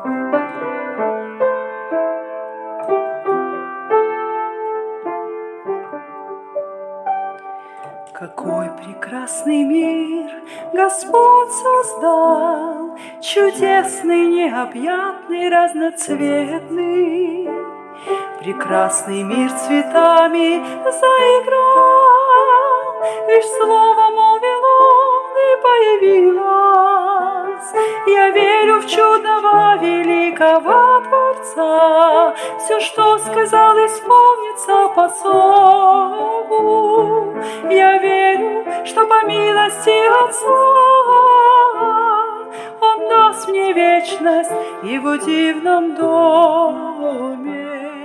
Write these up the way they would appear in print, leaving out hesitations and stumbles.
Какой прекрасный мир Господь создал, чудесный, необъятный, разноцветный. Прекрасный мир цветами заиграл, лишь слово молвил он, и появилось. Я верю в чудного великого Творца, все, что сказал, исполнится по слову. Я верю, что по милости Отца Он даст мне вечность в Его дивном доме.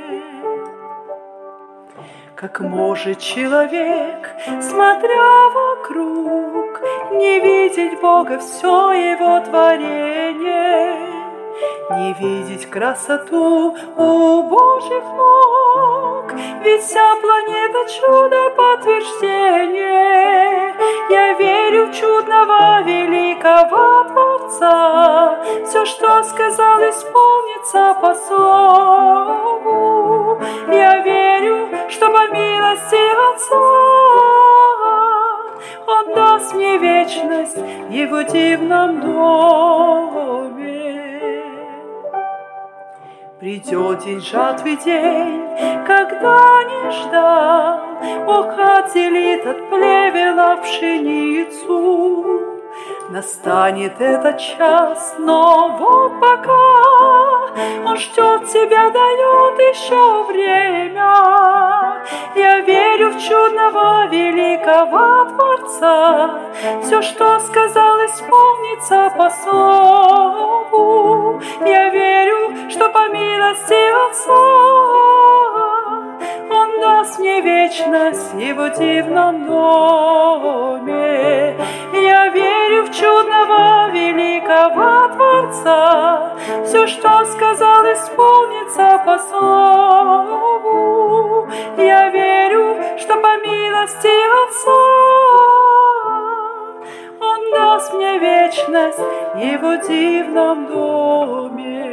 Как может человек, смотря вокруг, не видеть Бога, все Его творение, не видеть красоту у Божьих ног? Ведь вся планета чудо подтверждение. Я верю в чудного великого Творца, все, что сказал, исполнится по слову. Я верю, что по милости Отца Он даст мне вечность в Его дивном доме. Придет день жатвы, день, когда не ждал, Ох, отделит от плевела пшеницу. Настанет этот час, но вот пока Он ждет тебя, дает еще время. Я верю в чудного великого Творца, все, что сказал, исполнится по слову. Я верю, что по милости Отца Он даст мне вечность в Его дивном доме. Я верю в чудного великого Творца, все, что сказал, исполнится по слову. Я верю, что по милости Отца Он даст мне вечность в Его дивном доме.